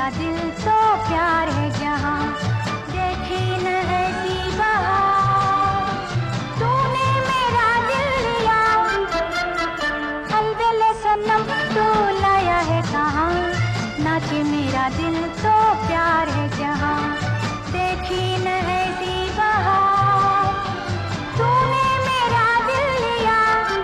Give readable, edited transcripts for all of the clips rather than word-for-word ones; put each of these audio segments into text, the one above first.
मेरा दिल तो प्यार है जहाँ, देखी न ऐसी बहार। तूने मेरा दिल लिया, अलबेले सनम तू लाया है कहाँ, नाचे मेरा दिल तो प्यार है जहाँ, देखी न ऐसी बहार। तूने मेरा दिल लिया,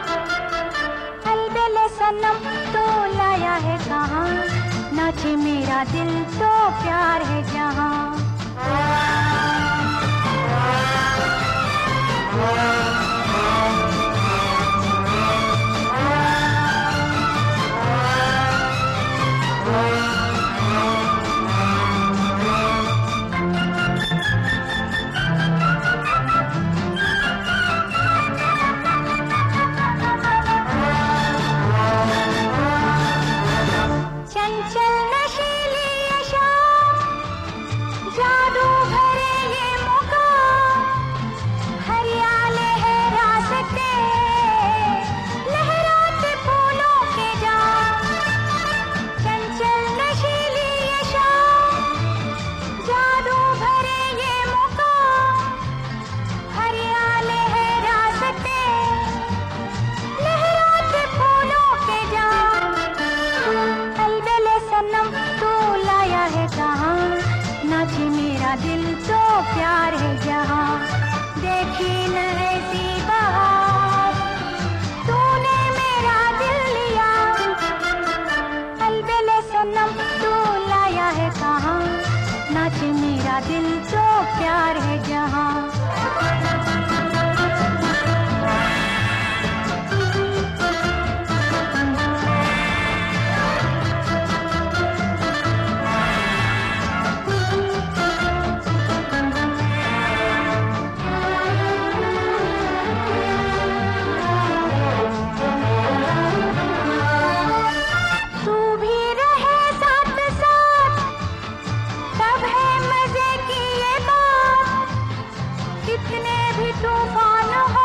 अलबेले सनम तू लाया है कहाँ, नाचे मेरा दिल तो प्यार है जहाँ। चंचल नशीली ये शाम, जादू भरे ये मुकाम, हरियाले है रास्ते, लहराते फूलों के जाम। चंचल नशीली ये शाम, जादू भरे ये मुकाम, हरियाले है रास्ते, लहराते फूलों के जाम। अलबेले सनम तू लाया है कहाँ, नाचे मेरा दिल तो प्यार है जहाँ, देखी न ऐसी बहार। तूने मेरा दिल लिया, अलबेले सनम तू लाया है कहाँ, नाचे मेरा दिल तो प्यार है जहाँ। तू भी रहे साथ साथ, तब है मजे की ये बात। कितने भी तूफान हो,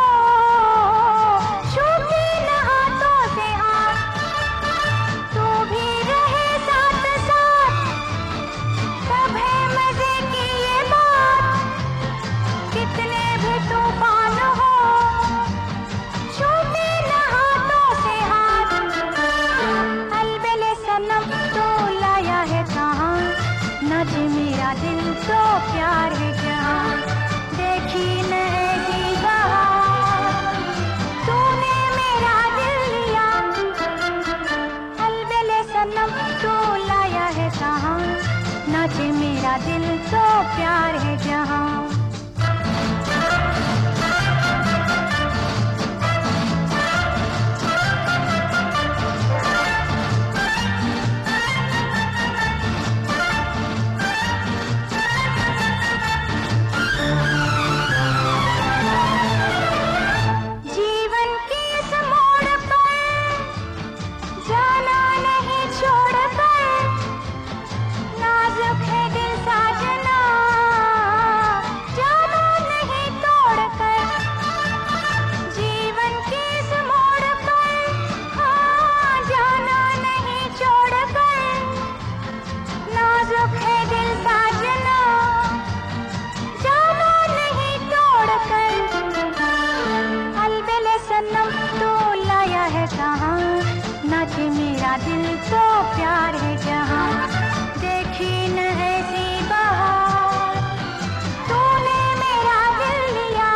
छूती न हाथों से हाथ। तू भी रहे साथ साथ, तब है मजे की ये बात। कितने भी तूफान हो, छूती न हाथों से हाथ। अलबेले सनम तू लाया है कहाँ, नाचे मेरा दिल तो प्यार है जहाँ, देखी न ऐसी बहार। तूने मेरा दिल लिया, अलबेले सनम तू लाया है कहाँ, नाचे मेरा दिल तो प्यार है जहाँ। जीवन की इस मोड़ पर जाना नहीं छोड़ कर, नाजुक है दिल साजना, जाना नहीं तोड़ कर। जीवन की इस मोड़ पर हाँ जाना नहीं छोड़ कर, नाजुक है दिल साजना, जाना नहीं तोड़ कर। अलबेले सनम तू लाया है कहाँ, नाचे मेरा दिल तो प्यार है जहाँ, देखी न ऐसी बहार। तूने मेरा दिल लिया,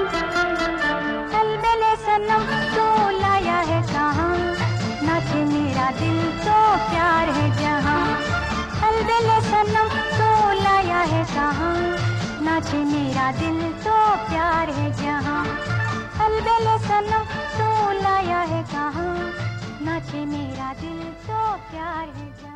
अलबेले सनम तू लाया है कहाँ, नाचे मेरा दिल तो प्यार है जहाँ। अलबेले सनम तू लाया है कहाँ, नाचे मेरा दिल तो प्यार है जहाँ। अलबेले सनम तू लाया है कहाँ, नाचे मेरा दिल तो प्यार है जहाँ।